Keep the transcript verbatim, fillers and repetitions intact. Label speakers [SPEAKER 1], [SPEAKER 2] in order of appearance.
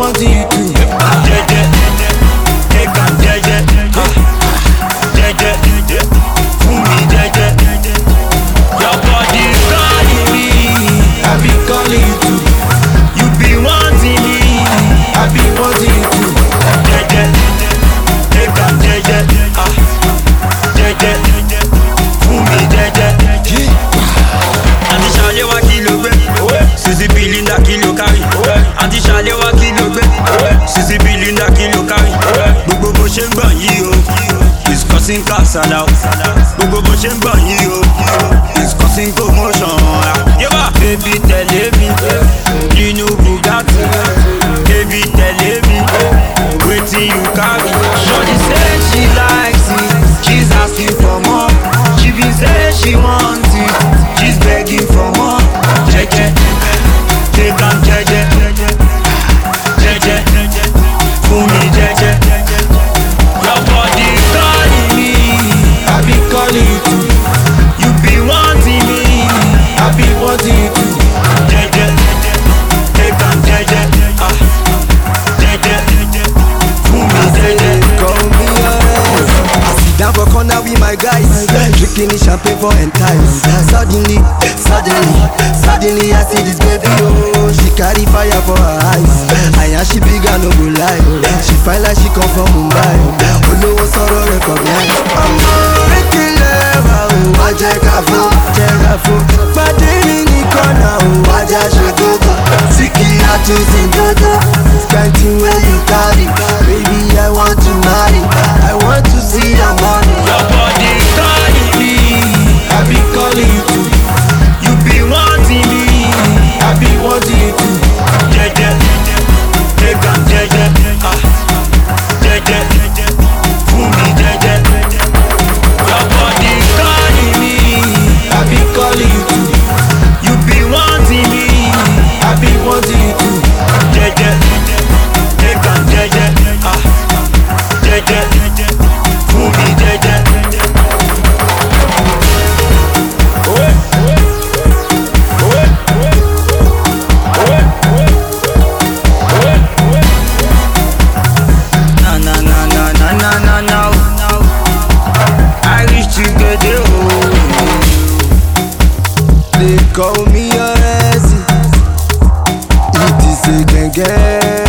[SPEAKER 1] what you do.
[SPEAKER 2] Jeje, take am jeje, jeje, fún mi jeje. Your body calling me,
[SPEAKER 1] I be calling you too.
[SPEAKER 2] you be wanting me.
[SPEAKER 1] I be wanting you too.
[SPEAKER 2] Jeje, take am jeje, jeje, fún mi jeje. Àti ṣàlẹ́wà kí ló gbé, sisi bilinda kí ló kárí. Àti ṣàlẹ́wà kí ló gbé, sisi bilinda kí ló kárí. Gbogbo bó ṣe ń gbọ̀n yìí o, it's causing kasala o. Gbogbo bó ṣe ń gbọ̀n yìí o, it's causing commotion. Yébà, baby tẹ̀lé mi, nínú Bugatti. Baby tẹ̀lé mi, wetin you carry.
[SPEAKER 1] Shorty say she likes it, she's asking for more. She be say she wants it, she's begging for more.
[SPEAKER 2] Jeje, take am jeje, jeje, fún mi jeje. Your body calling me,
[SPEAKER 1] I be calling you too.
[SPEAKER 2] you be wanting me.
[SPEAKER 1] I be wanting you too.
[SPEAKER 2] Jeje, take am jeje, jeje, fún mi jeje.
[SPEAKER 1] Call me yours. I sit down for corner with my guys, drinking the champagne for entice. Suddenly, suddenly, suddenly I see this baby, oh, she carry fire for her eyes. I and she big and no go lie. She fine like she come from Mumbai. Olówó sọ̀rọ̀ recognize. Ọmọ ìkìlẹ̀ wa o, wá jẹ́ ká fún, jẹ́ra fún. Pàdé mi ní kọ́nà o, wájà ṣe gógó. Síkì àtúnṣe dọ́dọ́. Skanking where you carry, baby I want to marry. I want to see your money.
[SPEAKER 2] Your body calling me,
[SPEAKER 1] I be calling you too.
[SPEAKER 2] you be wanting me.
[SPEAKER 1] I be wanting you too.
[SPEAKER 2] Jeje, take am jeje, jeje, fún mi jeje. Your body calling me,
[SPEAKER 1] I be calling you too.
[SPEAKER 2] you be wanting me.
[SPEAKER 1] I be wanting you too.
[SPEAKER 2] Jeje, take am jeje, jeje, fún mi jeje. Na na na na na na na na. I reach together.
[SPEAKER 1] They call me your Ezzy. It is a gang gang.